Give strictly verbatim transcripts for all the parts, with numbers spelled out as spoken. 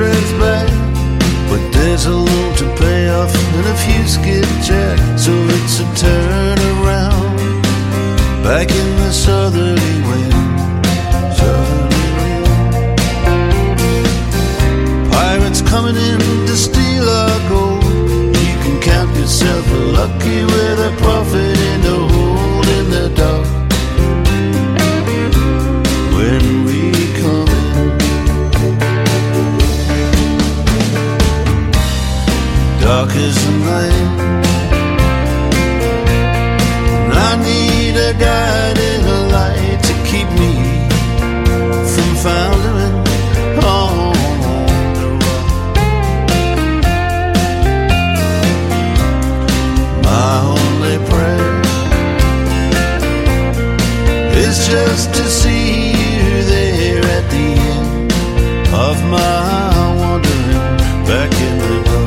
trends back, but there's a loan to pay off and a few skid jack, so it's a turn around back in the southerly wind, southerly wind. Pirates coming in to steal our gold. You can count yourself lucky with a profit in the hole in the dark. When we come in, dark as the night, and I need a guiding light to keep me from foundering on the rock. My only prayer is just to see you there at the end of my wandering back in the dark.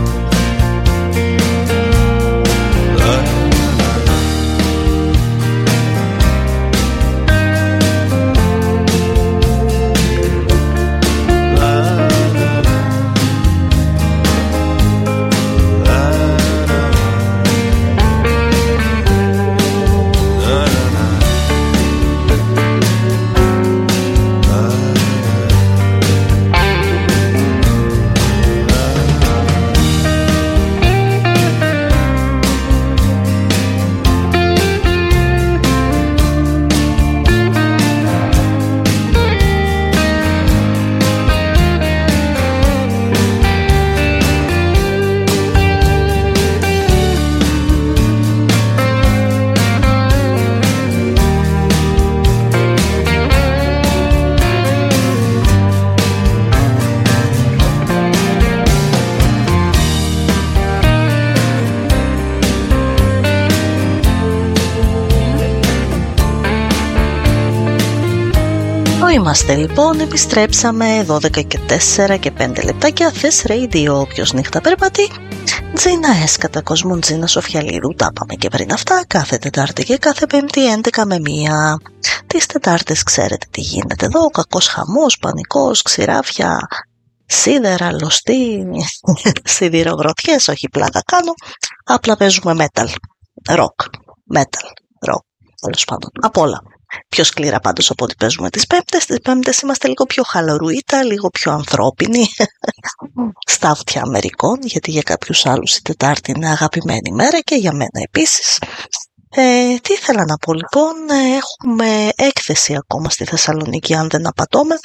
Είμαστε λοιπόν, επιστρέψαμε δώδεκα και τέσσερα και πέντε λεπτάκια. Θες Radio, όποιος νύχτα περπατεί. Τζίνα έσκατα κόσμου, Τζίνα Σοφιαλίδου. Τα πάμε και πριν αυτά, κάθε Τετάρτη και κάθε Πέμπτη έντεκα με μία. Τις Τετάρτες ξέρετε τι γίνεται εδώ, κακός χαμός, πανικός, ξηράφια, σίδερα, λωστή, σιδηρογροθιές, όχι πλάκα κάνω. Απλά παίζουμε metal, rock, metal, rock, τέλος πάντων, απ' όλα. Πιο σκληρά πάντως από ό,τι παίζουμε τις Πέμπτες. Τις Πέμπτες είμαστε λίγο πιο χαλαρουίτα, λίγο πιο ανθρώπινοι, στα αυτιά Αμερικών, γιατί για κάποιους άλλους η Τετάρτη είναι αγαπημένη μέρα και για μένα επίσης. Ε, τι ήθελα να πω λοιπόν, έχουμε έκθεση ακόμα στη Θεσσαλονίκη αν δεν απατώμε.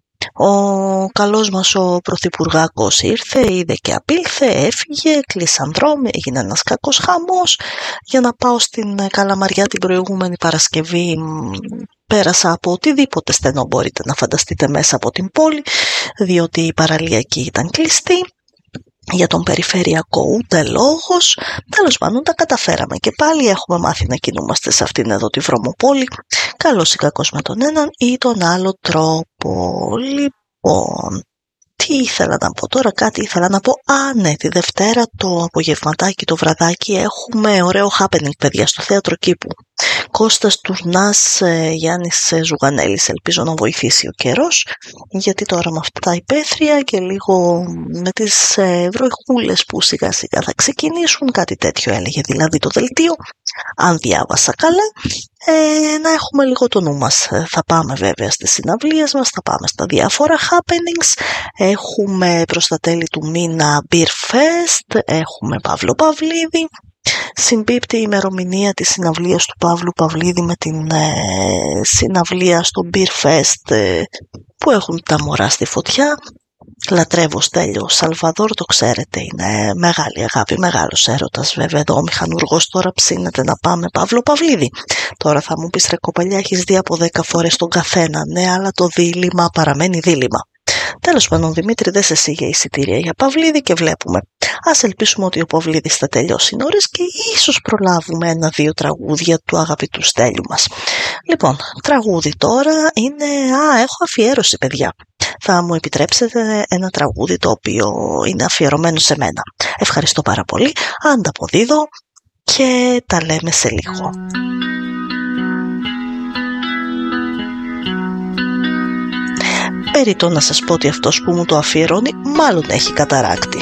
Ο καλός μας ο πρωθυπουργάκος ήρθε, είδε και απήλθε, έφυγε, κλείσαν δρόμοι, έγινε ένας κακός χαμός. Για να πάω στην Καλαμαριά την προηγούμενη Παρασκευή πέρασα από οτιδήποτε στενό μπορείτε να φανταστείτε μέσα από την πόλη, διότι η παραλία εκεί ήταν κλειστή. Για τον περιφερειακό ούτε λόγος. Τέλος πάντων τα καταφέραμε και πάλι έχουμε μάθει να κινούμαστε σε αυτήν εδώ τη βρωμοπόλη, καλός ή κακός με τον έναν ή τον άλλο τρόπο. Λοιπόν, τι ήθελα να πω τώρα, κάτι ήθελα να πω. Α, ναι, τη Δευτέρα το απογευματάκι, το βραδάκι έχουμε ωραίο happening, παιδιά, στο θέατρο Κήπου. Κώστας Τουρνάς, Γιάννης Ζουγανέλης, ελπίζω να βοηθήσει ο καιρός, γιατί τώρα με αυτά τα υπαίθρια και λίγο με τις βροχούλες που σιγά σιγά θα ξεκινήσουν, κάτι τέτοιο έλεγε δηλαδή το δελτίο, αν διάβασα καλά, ε, να έχουμε λίγο το νου μας. Θα πάμε βέβαια στις συναυλίες μας, θα πάμε στα διάφορα happenings, έχουμε προς τα τέλη του μήνα Beer Fest, έχουμε Παύλο Παυλίδη. Συμπίπτει η ημερομηνία της συναυλίας του Παύλου Παυλίδη με την ε, συναυλία στο Beer Fest ε, που έχουν τα μωρά στη φωτιά. Λατρεύω Στέλιο Σαλβαδόρ, το ξέρετε, είναι μεγάλη αγάπη, μεγάλος έρωτας. Βέβαια εδώ ο μηχανουργός τώρα ψήνεται να πάμε Παύλο Παυλίδη. Τώρα θα μου πεις ρε κοπαλιά, έχεις δει από δέκα φορές τον καθένα. Ναι, αλλά το δίλημμα παραμένει δίλημμα. Τέλος πάντων, Δημήτρη, δες εσύ για εισιτήρια για Παυλίδη και βλέπουμε. Ας ελπίσουμε ότι ο Παυλίδης θα τελειώσει νωρίς και ίσως προλάβουμε ένα-δύο τραγούδια του αγαπητού Στέλιου μας. Λοιπόν, τραγούδι τώρα είναι... Α, έχω αφιέρωση, παιδιά. Θα μου επιτρέψετε ένα τραγούδι το οποίο είναι αφιερωμένο σε μένα. Ευχαριστώ πάρα πολύ. Ανταποδίδω και τα λέμε σε λίγο. περιττό να σας πω ότι αυτός που μου το αφιερώνει μάλλον έχει καταράκτη.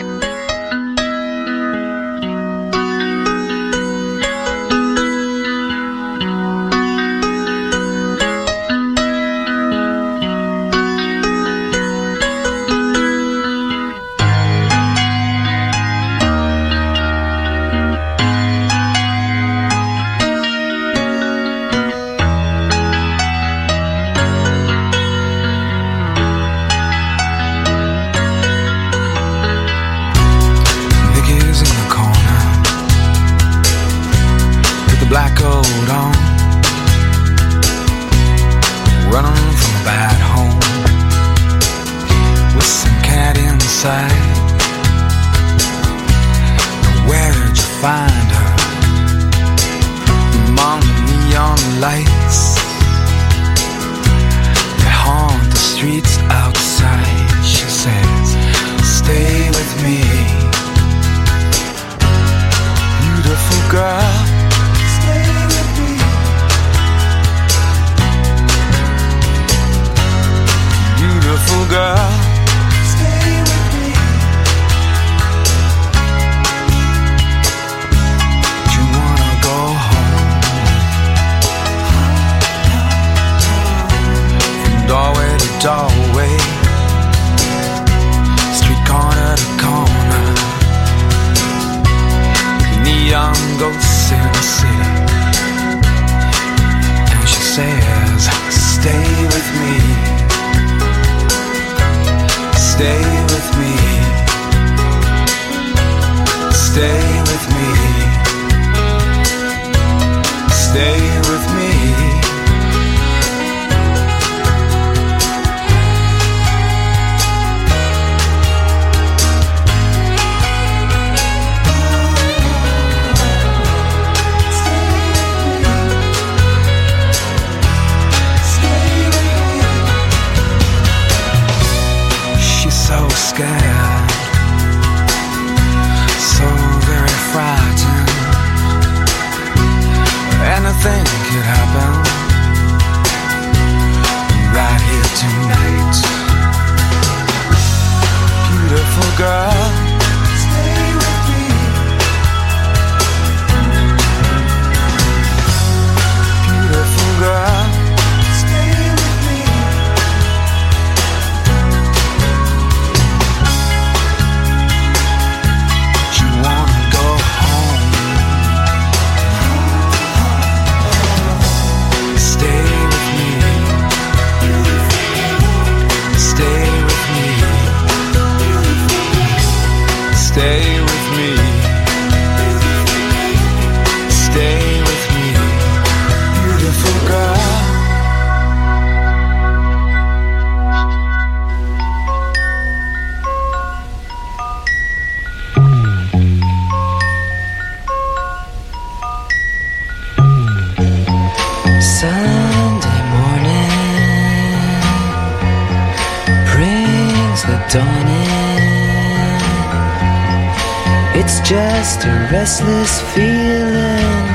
Restless feeling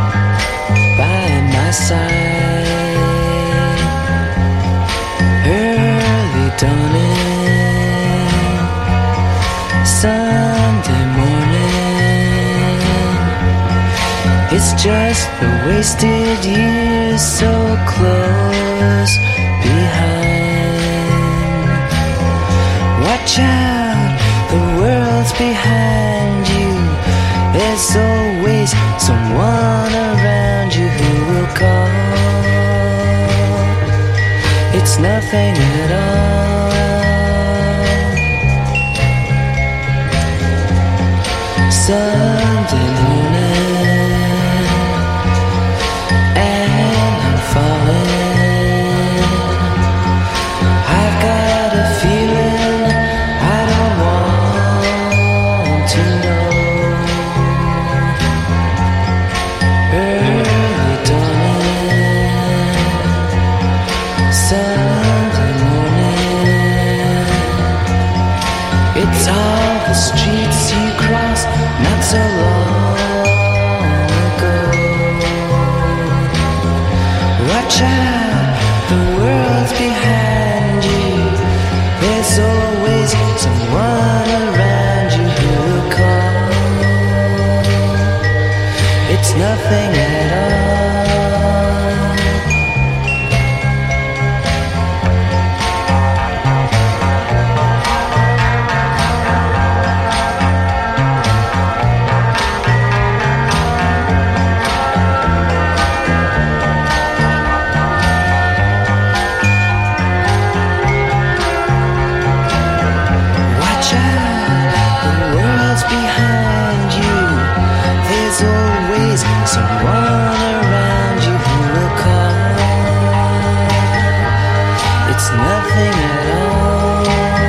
by my side, early dawning, Sunday morning. It's just the wasted years so close behind. Watch out, the world's behind you. There's always someone around you who will call. It's nothing at all. Sunday morning, and I'm falling. I've got a feeling I don't want to know. Sunday morning, it's all the streets you cross not so long it's nothing at all. Watch out, the world's behind you. There's always someone around you who will call. It's nothing at all.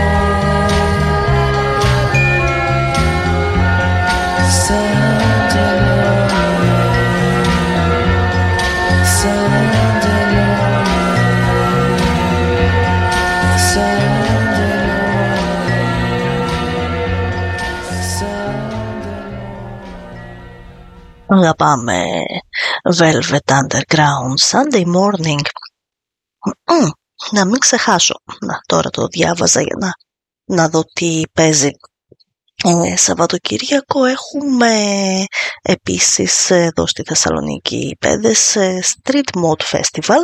Sunday morning, Sunday morning, Sunday morning, Sunday morning. Αγαπάμε Velvet Underground, Sunday Morning. Μμμ, να μην ξεχάσω. Να, τώρα το διάβαζα για να, να δω τι παίζει. Ε, Σαββατοκύριακο έχουμε επίσης εδώ στη Θεσσαλονίκη Πέδες Street Mode Festival.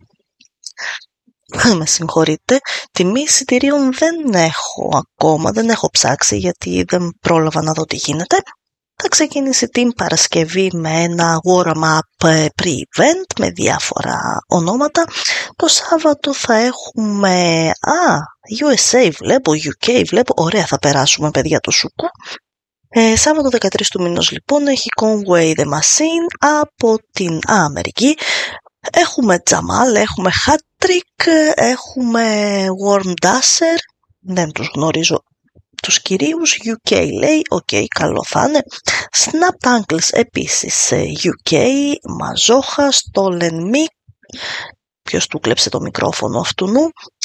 Με συγχωρείτε, τιμή εισιτηρίων δεν έχω ακόμα, δεν έχω ψάξει γιατί δεν πρόλαβα να δω τι γίνεται. Θα ξεκινήσει την Παρασκευή με ένα warm-up pre-event με διάφορα ονόματα. Το Σάββατο θα έχουμε... Α, γιου ες έι βλέπω, γιου κέι βλέπω. Ωραία, θα περάσουμε παιδιά το σουκού. Ε, Σάββατο δεκατρείς του μηνός λοιπόν έχει Conway the Machine από την Α, Αμερική. Έχουμε Τζαμάλ, έχουμε Hat Trick, έχουμε Worm Dasher. Δεν τους γνωρίζω τους κυρίους. γιου κέι λέει, οκ, okay, καλό θα είναι. Snapped Ankles επίσης γιου κέι, Μαζόχα, Stolen Me. Ποιος του κλέψε το μικρόφωνο αυτού νου.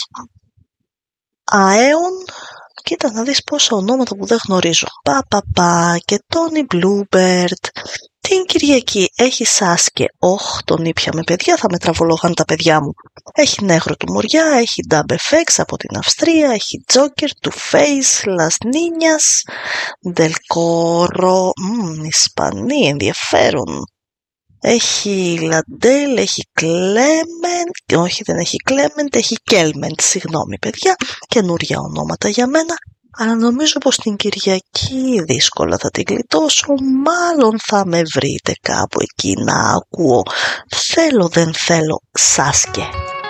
Αέον, κοίτα να δεις πόσα ονόματα που δεν γνωρίζω. Πα πα πα και Tony Bluebird. Την Κυριακή έχει Σάσκε, όχ, τον ήπιαμε παιδιά, θα με τραβολόγαν τα παιδιά μου. Έχει Νέγρο του Μουριά, έχει Dub εφ εξ από την Αυστρία, έχει Joker, Two Face, Las Niñas, Del Coro, μ, Ισπανή, ενδιαφέρον. Έχει Λαντέλ, έχει Clement, όχι δεν έχει Clement, έχει Kelment, συγγνώμη παιδιά, καινούρια ονόματα για μένα. Αλλά νομίζω πως την Κυριακή δύσκολα θα την γλιτώσω, μάλλον θα με βρείτε κάπου εκεί να ακούω. Θέλω δεν θέλω Σάσκε.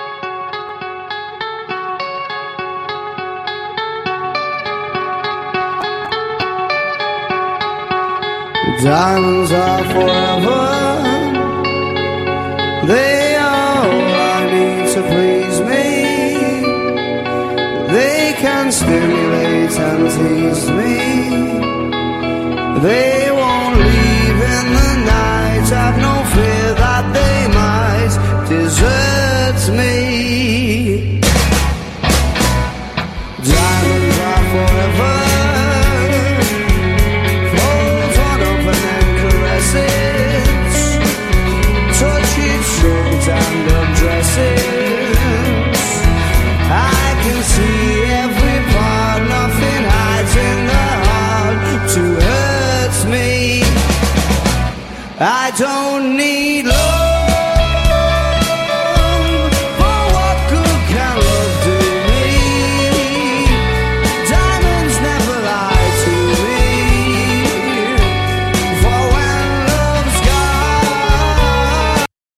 Diamonds are forever. They are all I need to please me. They can stimulate and tease me. They won't leave in the night. I've no fear that they might desert me. Diamonds are forever. And undresses, I can see every part, nothing hides in the heart to hurt me. I don't need love, but what good can love do me? Diamonds never lie to me, for when love's gone,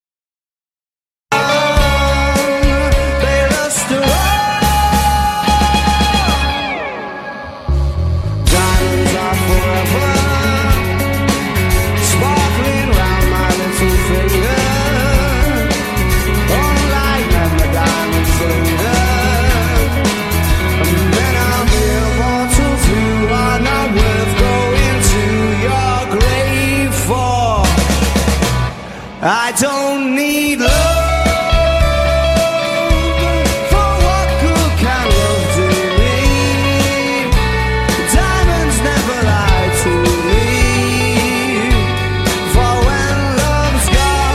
I don't need love, for what good can love do me? Diamonds never lie to me, for when love's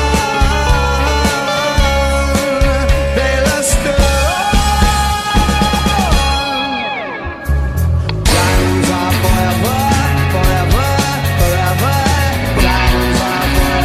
gone, they lust on. Diamonds are forever, forever, forever. Diamonds are forever.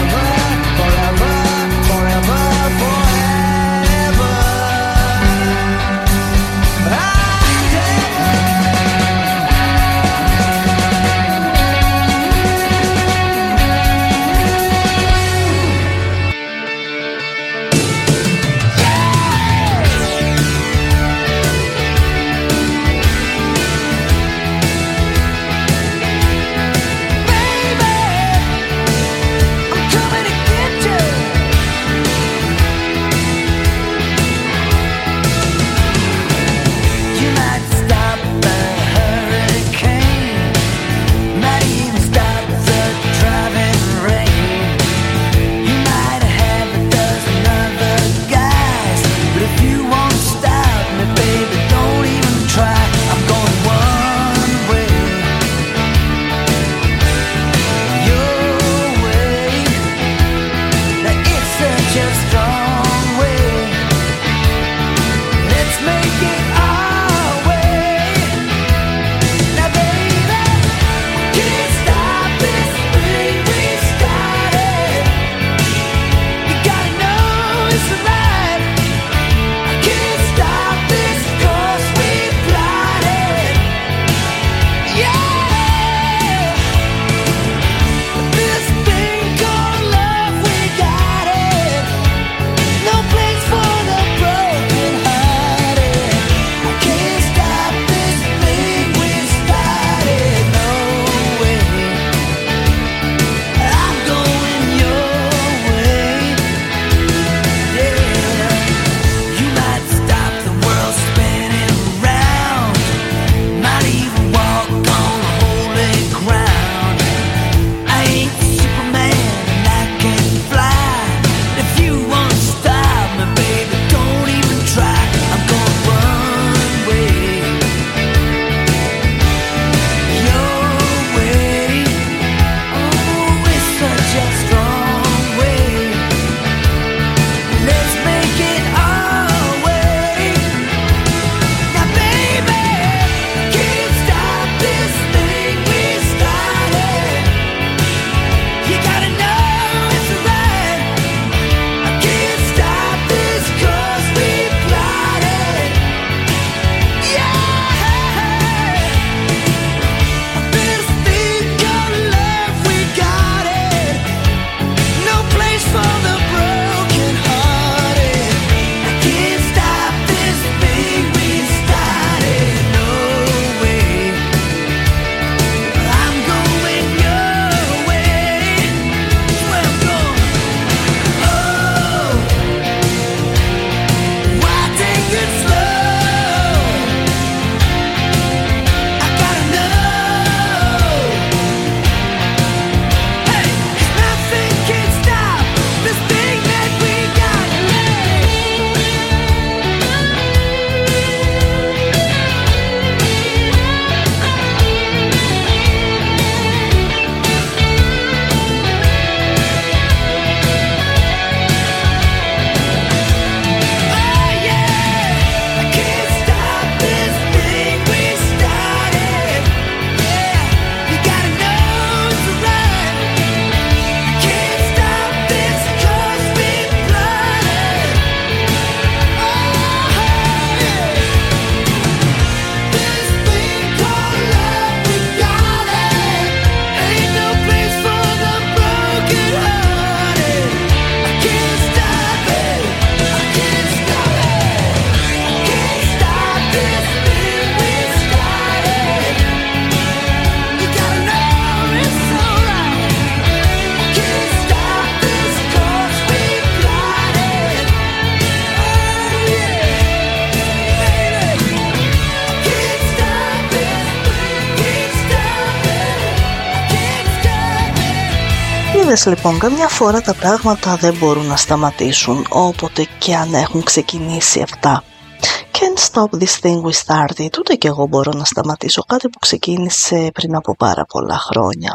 Είδες λοιπόν, καμιά φορά τα πράγματα δεν μπορούν να σταματήσουν όποτε και αν έχουν ξεκινήσει αυτά. Can't stop this thing we started. Ούτε και εγώ μπορώ να σταματήσω κάτι που ξεκίνησε πριν από πάρα πολλά χρόνια.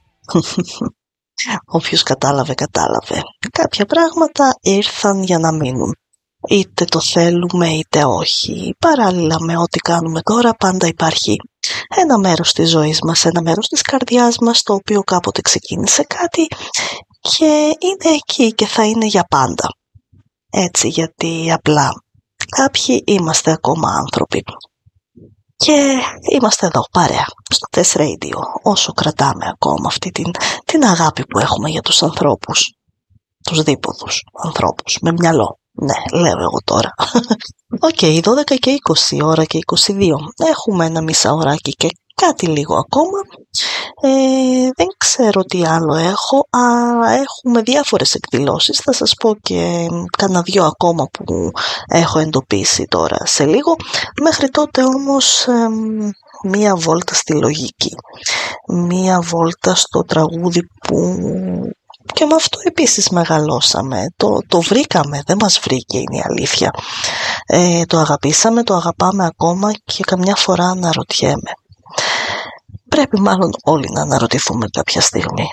Όποιος κατάλαβε, κατάλαβε. Κάποια πράγματα ήρθαν για να μείνουν. Είτε το θέλουμε είτε όχι. Παράλληλα με ό,τι κάνουμε τώρα, πάντα υπάρχει ένα μέρος της ζωής μας, ένα μέρος της καρδιάς μας, το οποίο κάποτε ξεκίνησε κάτι και είναι εκεί και θα είναι για πάντα. Έτσι, γιατί απλά κάποιοι είμαστε ακόμα άνθρωποι. Και είμαστε εδώ παρέα στο Test Radio, όσο κρατάμε ακόμα αυτή την, την αγάπη που έχουμε για τους ανθρώπους, τους δίποδους ανθρώπους, με μυαλό. Ναι, λέω εγώ τώρα. Οκ, okay, δώδεκα και είκοσι ώρα και είκοσι δύο. Έχουμε ένα μισάωράκι και κάτι λίγο ακόμα. Ε, δεν ξέρω τι άλλο έχω. Α, έχουμε διάφορες εκδηλώσεις. Θα σας πω και κάνα δυο ακόμα που έχω εντοπίσει τώρα σε λίγο. Μέχρι τότε όμως ε, μία βόλτα στη λογική. Μία βόλτα στο τραγούδι που... Και με αυτό επίσης μεγαλώσαμε, το, το βρήκαμε, δεν μας βρήκε είναι η αλήθεια. Ε, το αγαπήσαμε, το αγαπάμε ακόμα και καμιά φορά αναρωτιέμαι. Πρέπει μάλλον όλοι να αναρωτηθούμε κάποια στιγμή.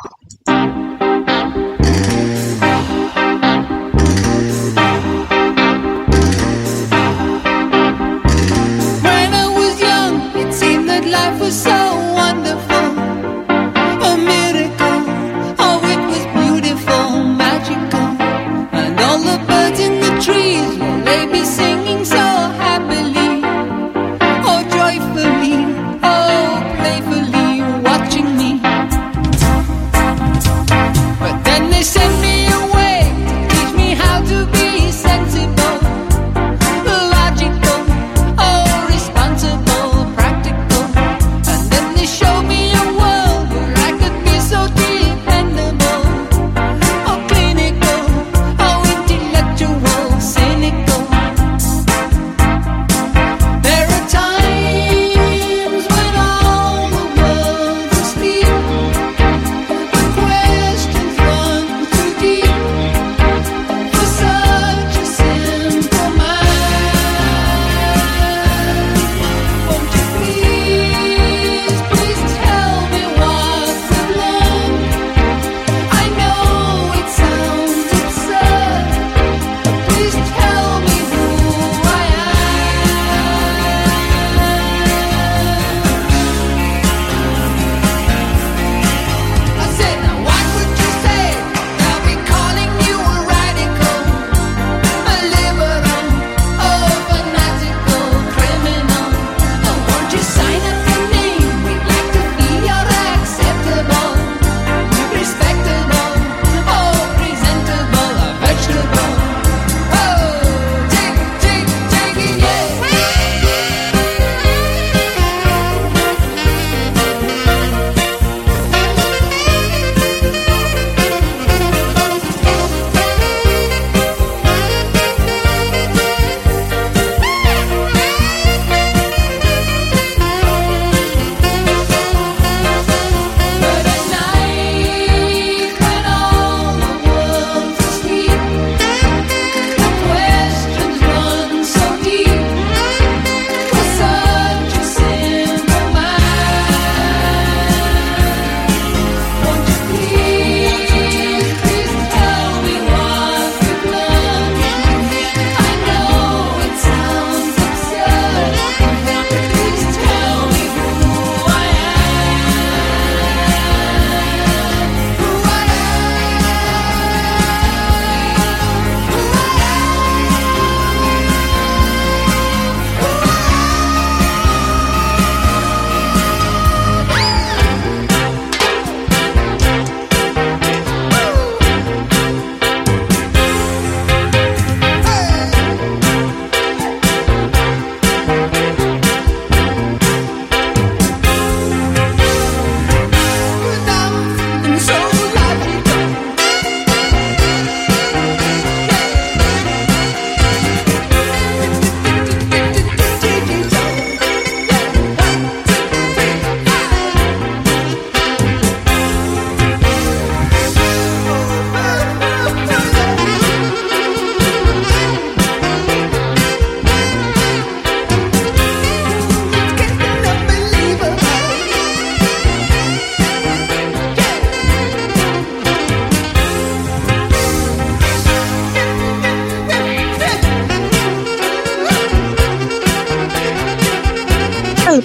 When I was young, it seemed that life was so wonderful. A miracle, oh it was beautiful, magical. And all the birds in the trees, well they be singing so happily. Oh joyfully, oh playfully, watching me.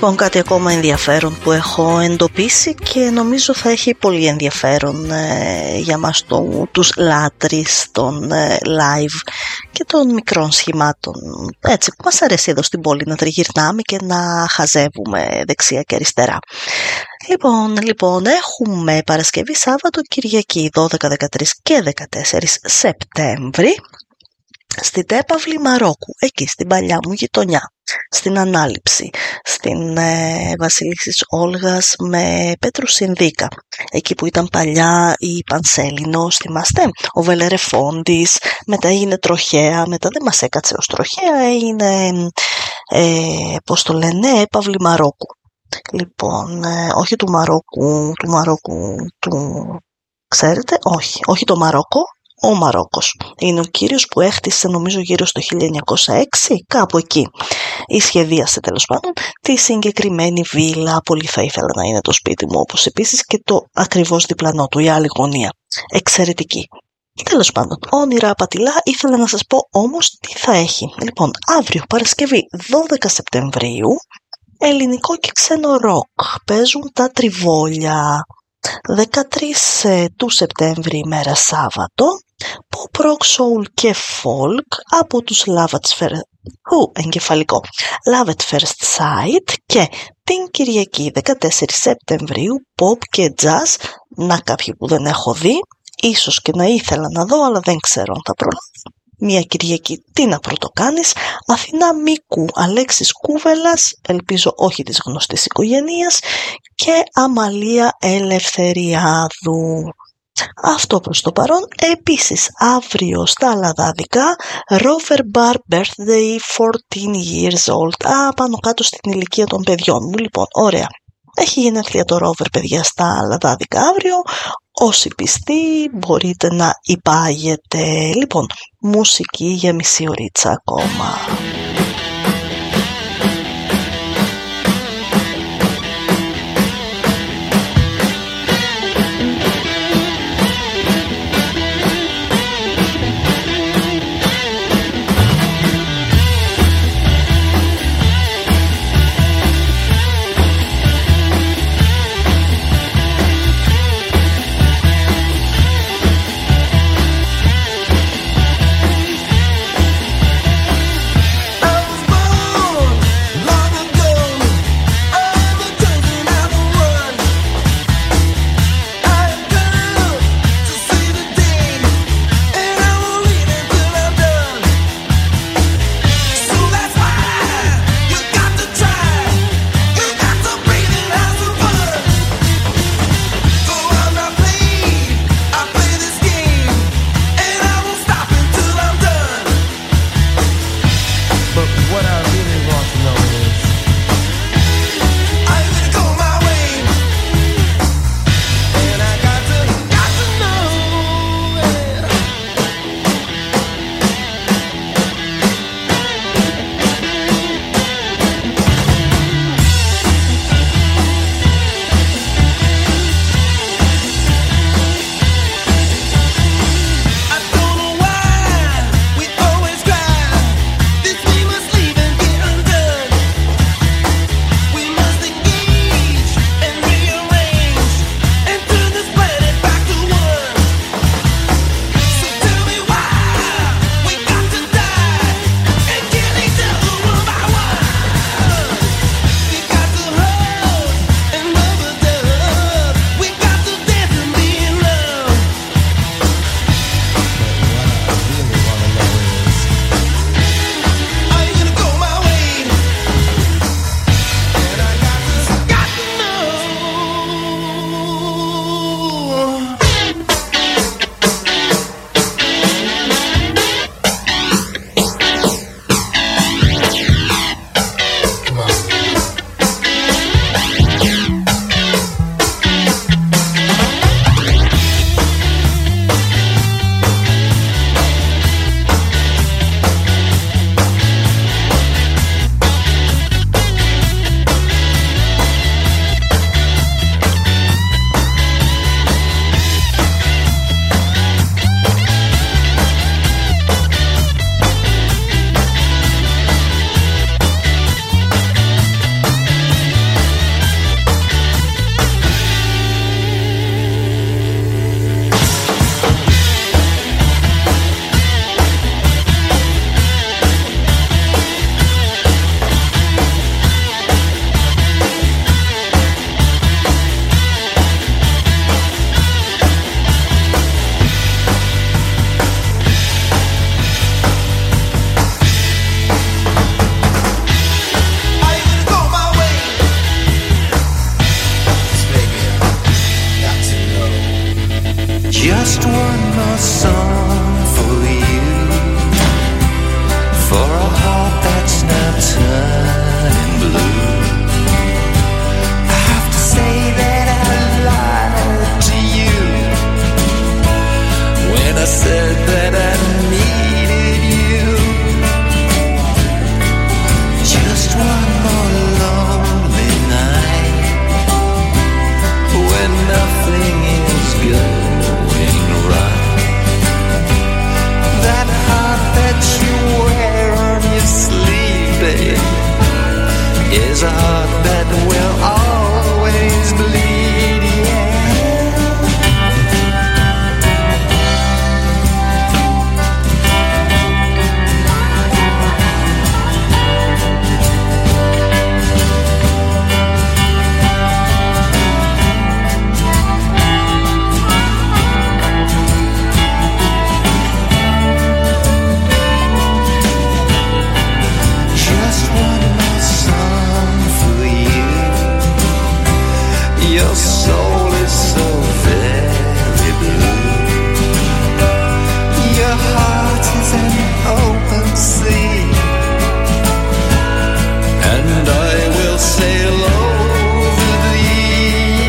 Λοιπόν, κάτι ακόμα ενδιαφέρον που έχω εντοπίσει και νομίζω θα έχει πολύ ενδιαφέρον ε, για μας το, τους λάτρεις των ε, live και των μικρών σχημάτων, έτσι που μας αρέσει εδώ στην πόλη να τριγυρνάμε και να χαζεύουμε δεξιά και αριστερά. Λοιπόν, λοιπόν, έχουμε Παρασκευή, Σάββατο, Κυριακή δώδεκα, δεκατρείς και δεκατέσσερις Σεπτέμβρη στην Τέπαυλη Μαρόκου, εκεί στην παλιά μου γειτονιά, στην Ανάληψη, στην ε, Βασιλίσσης Όλγας με Πέτρου Συνδίκα, εκεί που ήταν παλιά η Πανσέλινος, θυμάστε, ο Βελερεφόντης, μετά έγινε τροχέα, μετά δεν μας έκατσε ως τροχέα, έγινε, ε, πώς το λένε, Έπαυλη Μαρόκου. Λοιπόν, ε, όχι του Μαρόκου, του Μαρόκου, του, ξέρετε, όχι, όχι το Μαρόκο, ο Μαρόκος. Είναι ο κύριος που έχτισε νομίζω γύρω στο χίλια εννιακόσια έξι, κάπου εκεί. Ή σχεδίασε τέλος πάντων τη συγκεκριμένη βίλα. Πολύ θα ήθελα να είναι το σπίτι μου, όπως επίσης και το ακριβώς διπλανό του, η άλλη γωνία. Εξαιρετική. Τέλος πάντων, όνειρα απατηλά, ήθελα να σας πω όμως τι θα έχει. Λοιπόν, αύριο Παρασκευή δώδεκα Σεπτεμβρίου, ελληνικό και ξένο ροκ. Παίζουν τα Τριβόλια. δεκατρείς του Σεπτέμβρη ημέρα Σάββατο, pop rock, soul και folk από τους Love at First, ου, εγκεφαλικό, Love at First Sight, και την Κυριακή δεκατέσσερις Σεπτεμβρίου pop και jazz, να κάποιοι που δεν έχω δει, ίσως και να ήθελα να δω αλλά δεν ξέρω αν θα προλάβω. Μια Κυριακή τι να πρωτοκάνεις, Αθηνά Μίκου, Αλέξης Κούβελας, ελπίζω όχι της γνωστής οικογένειας, και Αμαλία Ελευθεριάδου. Αυτό προς το παρόν. Επίσης αύριο στα Λαδάδικα, Rover Bar Birthday fourteen years old. Α, πάνω κάτω στην ηλικία των παιδιών μου. Λοιπόν, ωραία. Έχει γενέθλια το Rover, παιδιά, στα Λαδάδικα αύριο. Όσοι πιστοί μπορείτε να υπάγετε. Λοιπόν, μουσική για μισή ωρίτσα ακόμα. said that I needed you. Just one more lonely night when nothing is going right. That heart that you wear on your sleeve, babe, is a heart that will always bleed, yeah. Your soul is so very blue. Your heart is an open sea, and I will sail over thee,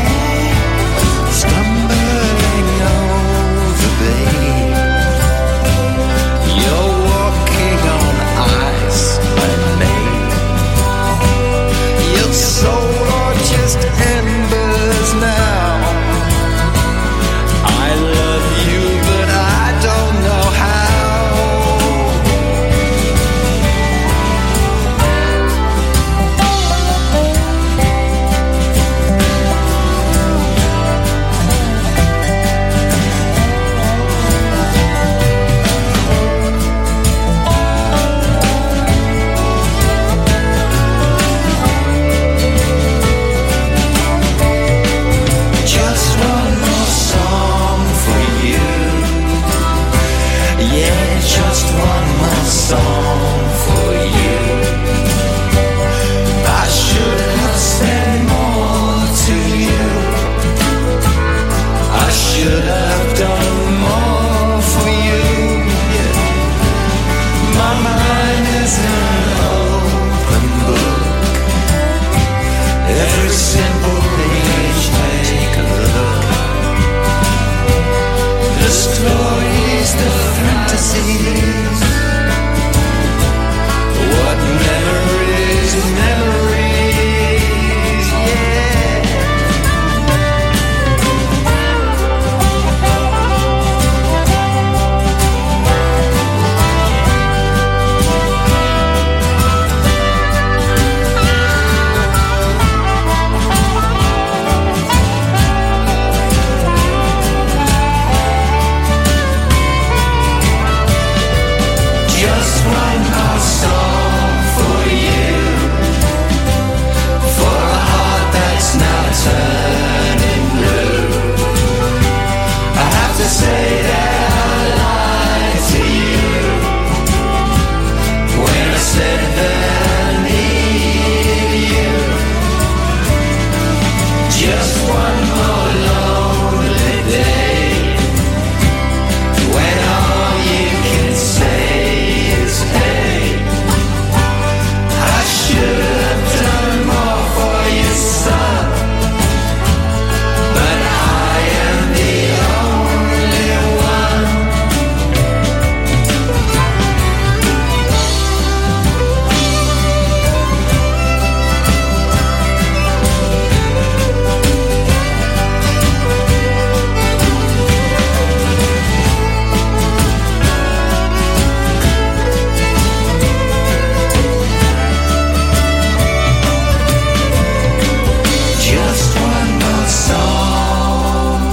stumbling over, babe. You're walking on ice, my mate. Your soul are just embers now. I love you, but I don't know how. Just one more song for you. Yeah, just one more song for you. I should have said more to you. I should have done more for you. Yeah. My mind is an open book. Every simple page, take a look. The stories, the fantasies, what memories, memories, yeah. Just one more song for you, for a heart that's now turning blue. I have to say that I lied to you when I said that I need you. Just one more lonely day when all you can say is hey. I should have done more for you, son, but I am the only one. Just one more song.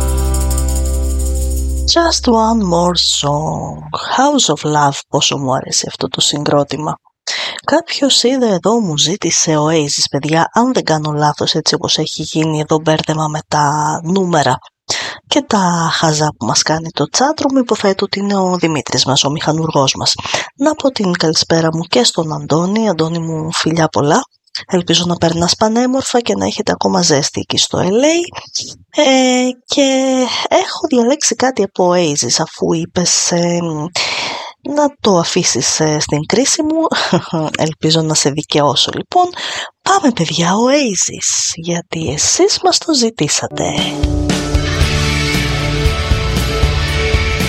Just one more song. House of Love, πόσο μου άρεσε αυτό το συγκρότημα. Κάποιος είδε εδώ μου ζήτησε Oasis, παιδιά, αν δεν κάνω λάθος, έτσι όπως έχει γίνει εδώ μπέρδεμα με τα νούμερα και τα χαζά που μας κάνει το chatroom, υποθέτω ότι είναι ο Δημήτρης μας, ο μηχανουργός μας. Να πω την καλησπέρα μου και στον Αντώνη. Αντώνη μου, φιλιά πολλά. Ελπίζω να περνάς πανέμορφα και να έχετε ακόμα ζέστη εκεί στο ελ έι. Ε, και έχω διαλέξει κάτι από Oasis, αφού είπες ε, να το αφήσεις ε, στην κρίση μου. Ελπίζω να σε δικαιώσω. Λοιπόν, πάμε παιδιά, Oasis, γιατί εσείς μας το ζητήσατε.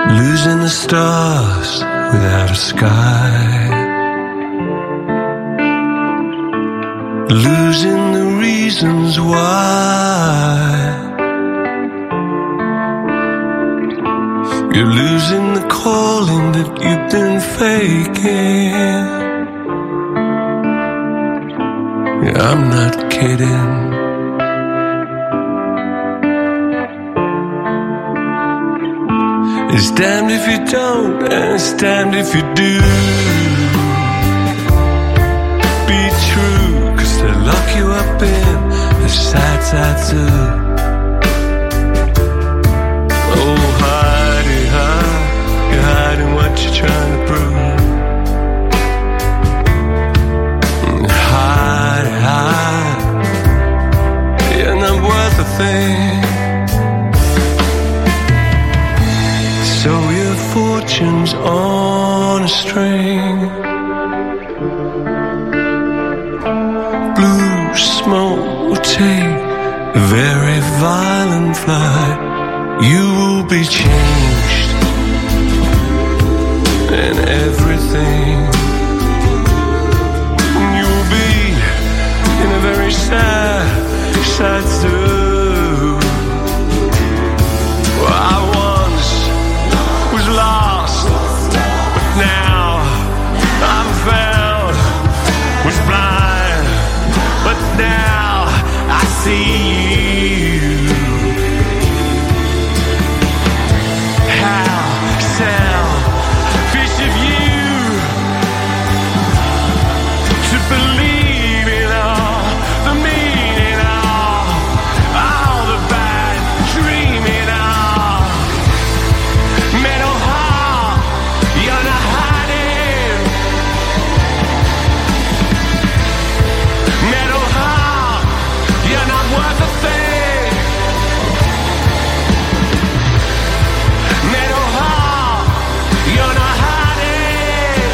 losing the stars without a sky, losing the reasons why. You're losing the calling that you've been faking. Yeah, I'm not kidding. It's damned if you don't, and it's damned if you do. Be true, 'cause they lock you up in a sad tattoo. Oh, hidey, hide, you're hiding what you're trying to prove. Hidey, hide, you're not worth a thing. So your fortune's on a string. Blue smoke will take a very violent flight. You will be changed and everything. You will be in a very sad, sad stew. Well, I lost, but now I'm found. Was blind, but now I see you. How selfish of you to believe in all the meaning, all, all the bad dreaming, all. Metal heart, you're not hiding. Metal heart, you're not worth a thing. Metal heart, you're not hiding.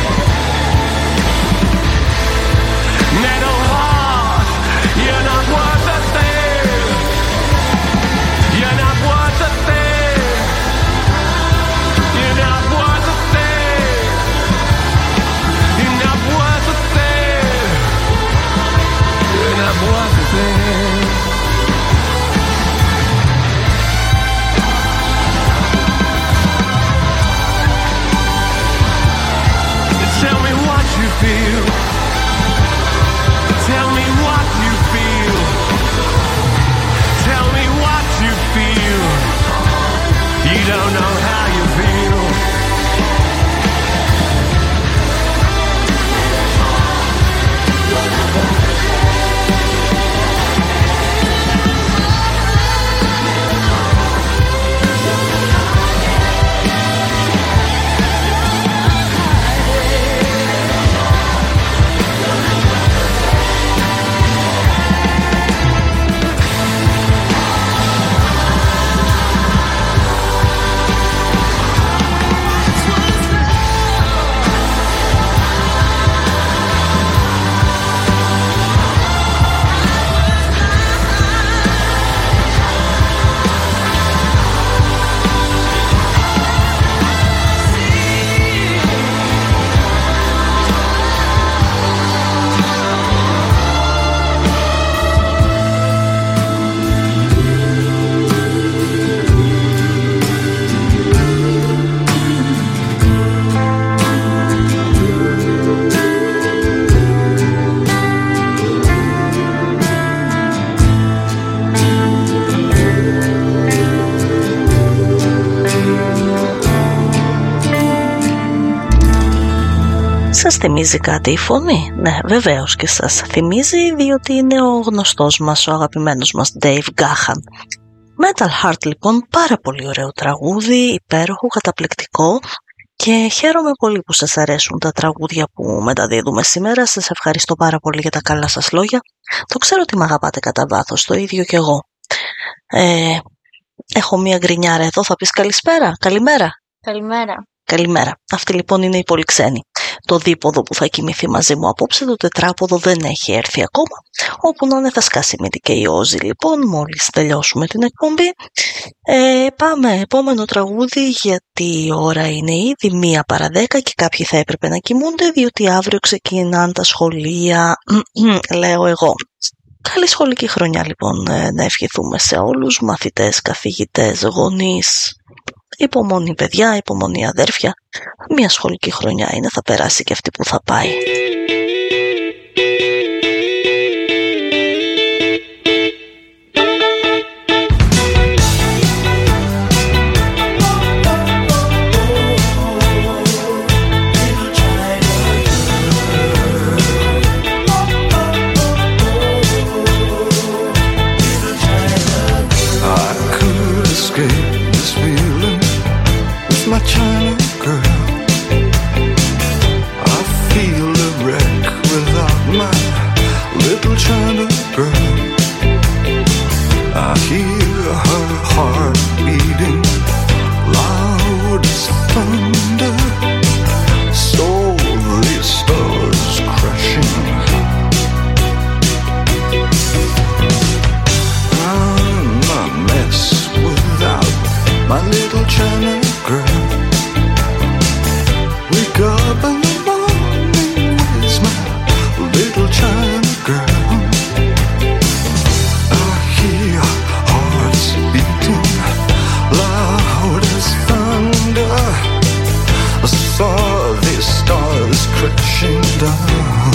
Metal heart, you're not worth a thing. You're not worth a thing. You're not worth a thing. You're not worth a thing. You're not worth a thing. Tell me what you feel. Tell me what you feel. Tell me what you feel. You don't know how you feel. Σας θυμίζει κάτι η φωνή? Ναι, βεβαίως και σας θυμίζει, διότι είναι ο γνωστός μας, ο αγαπημένος μας Dave Gahan. Metal Heart λοιπόν, πάρα πολύ ωραίο τραγούδι, υπέροχο, καταπληκτικό, και χαίρομαι πολύ που σας αρέσουν τα τραγούδια που μεταδίδουμε σήμερα. Σας ευχαριστώ πάρα πολύ για τα καλά σας λόγια. Το ξέρω ότι με αγαπάτε κατά βάθος, το ίδιο κι εγώ. Ε, έχω μία γκρινιάρα εδώ, θα πεις καλησπέρα, καλημέρα. Καλημέρα. Καλημέρα. Αυτή λοιπόν είναι η Πολυξένη. Το δίποδο που θα κοιμηθεί μαζί μου απόψε, το τετράποδο, δεν έχει έρθει ακόμα. Όπου να είναι θα σκάσει με την Κεϊόζη λοιπόν, μόλις τελειώσουμε την εκπομπή. Ε, πάμε επόμενο τραγούδι, γιατί η ώρα είναι ήδη μία παρά δέκα και κάποιοι θα έπρεπε να κοιμούνται, διότι αύριο ξεκινάνε τα σχολεία, λέω εγώ. Καλή σχολική χρονιά λοιπόν να ευχηθούμε σε όλους, μαθητές, καθηγητές, γονείς. Υπομονή παιδιά, υπομονή αδέρφια. Μια σχολική χρονιά είναι, θα περάσει και αυτή που θα πάει. My China girl, I feel a wreck without my little China girl. I hear her heart beating loud as thunder, slowly stars crashing. I'm a mess without my little China girl. Wake up in the morning, where's my little China girl? I hear hearts beating loud as thunder. I saw these stars crashing down.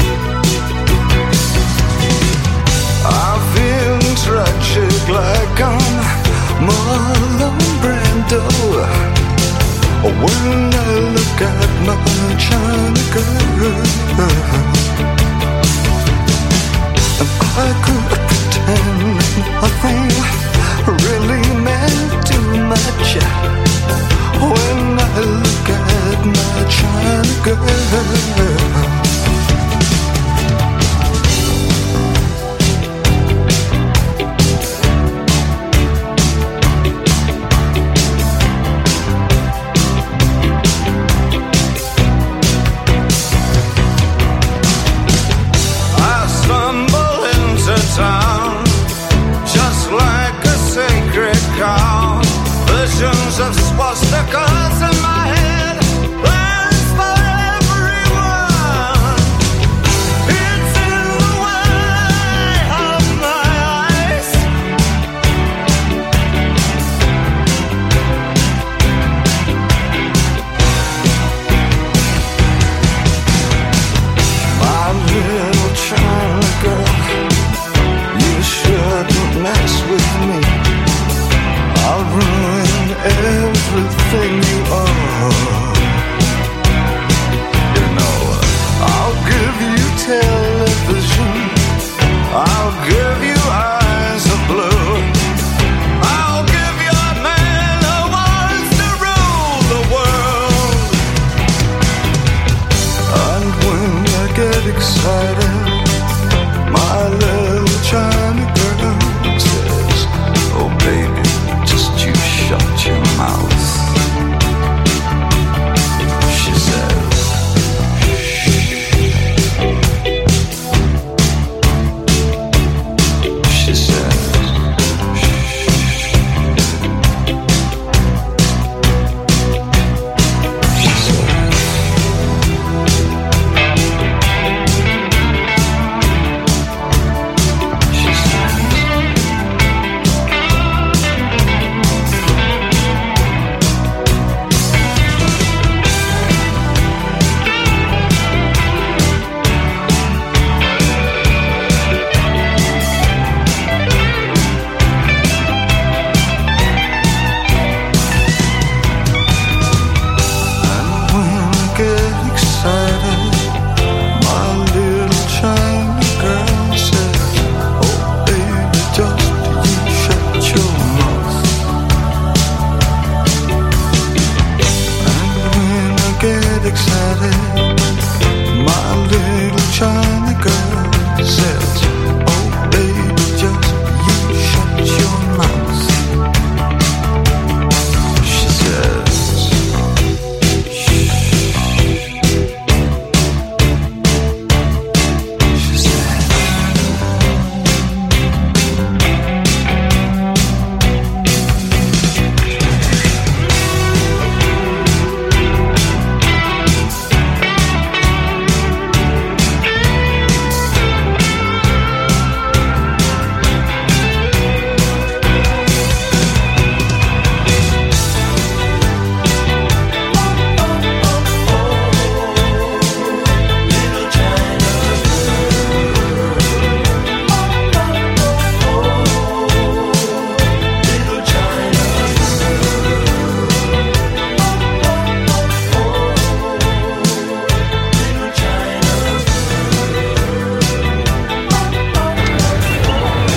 I've been tragic like I'm Marlon Brando. When I look at my China girl, and I could pretend nothing really meant too much. When I look at my China girl. Of swastikas in my head, plans for everyone. It's in the way of my eyes. My little China girl, you shouldn't mess with me. I'll ruin everything you are. You know, I'll give you television, I'll give you eyes of blue, I'll give you a man who wants to rule the world. And when I get excited, my little China girl says, oh baby, just you shut your mouth.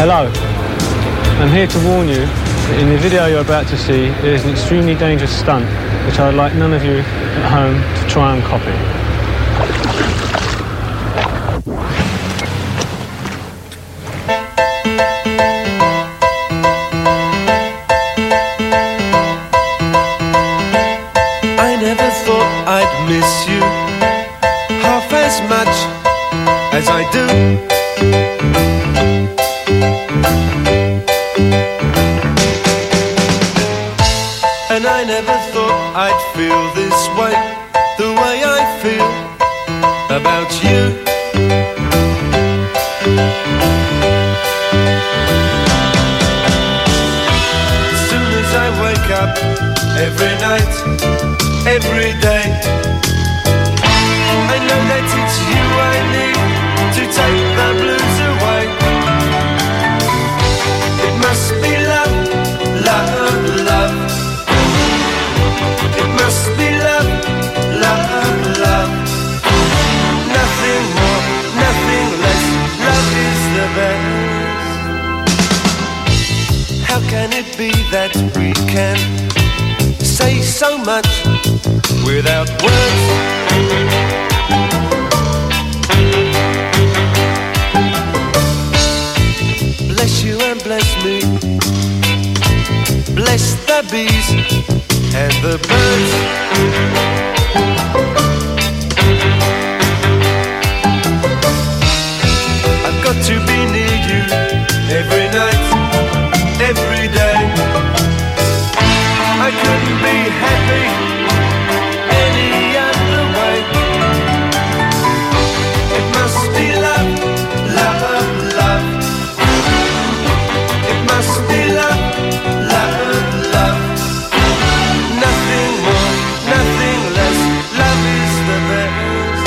Hello. I'm here to warn you that in the video you're about to see, there is an extremely dangerous stunt which I would like none of you at home to try and copy. I never thought I'd miss you half as much as I do. And I never thought I'd feel this way, the way I feel about you. As soon as I wake up, every night, every day, I know that it's you I need to take the blues away. It must be love, love, love. It must be love, love, love. Nothing more, nothing less. Love is the best. How can it be that we can say so much without words? Bless you and bless me. Bless the bees and the birds. I've got to be near you every night, every day. I couldn't be happy any other way. It must be love, love, love. It must be love, love, love. Nothing more, nothing less. Love is the best.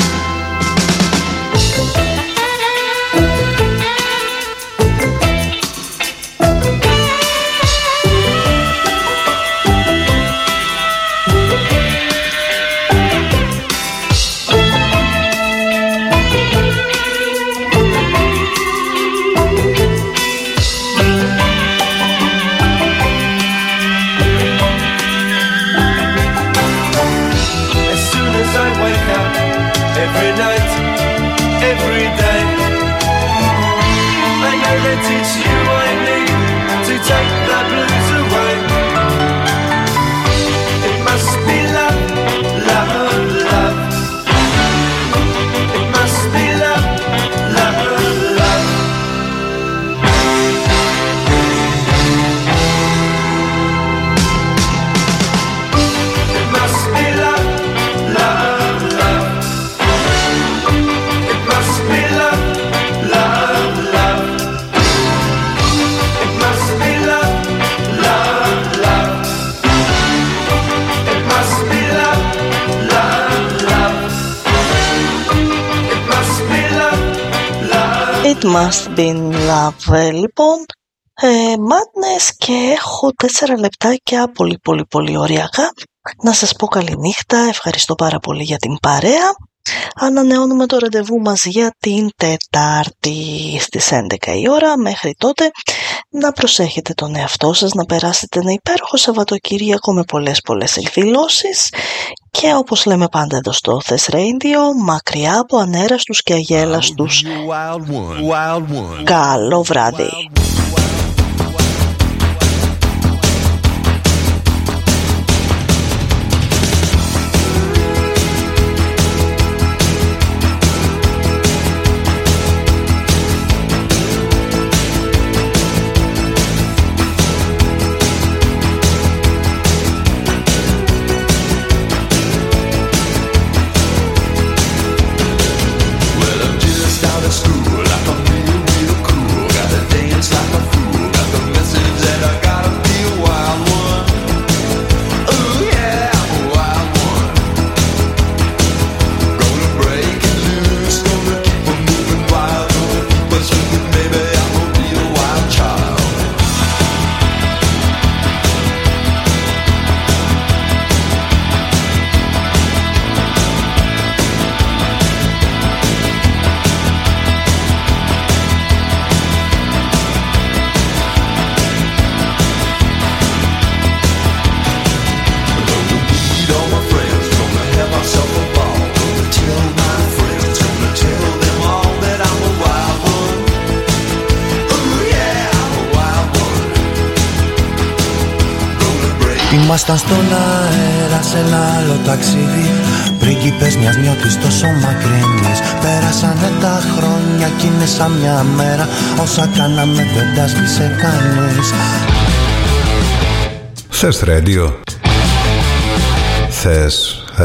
Every night, every day, I know that it's you I need to take the blues away. It must be love, love, love. It must be love, love, love. It must be love, love, love. It must be love, love, love. It must be love, love, love. It must be love, love, love. It must be love, love. It must be love. Λοιπόν, ε, Madness, και έχω τέσσερα λεπτάκια πολύ πολύ πολύ ωριακά να σας πω καληνύχτα. Ευχαριστώ πάρα πολύ για την παρέα. Ανανεώνουμε το ραντεβού μας για την Τετάρτη στις έντεκα η ώρα. Μέχρι τότε να προσέχετε τον εαυτό σας, να περάσετε ένα υπέροχο Σαββατοκύριακο με πολλές πολλές εκδηλώσεις και όπως λέμε πάντα εδώ στο Thess Radio, μακριά από ανέραστους και αγέλαστους. Καλό βράδυ. School, like a real, real cool. Gotta dance like a Ήμασταν στον αέρα σε ένα άλλο ταξίδι, πρίγκιπες μιας νιώτης τόσο μακρινής. Πέρασανε τα χρόνια κι είναι σαν μια μέρα, όσα κάναμε δεν τα σβήσε κανείς. Θες ρέντιο? Θες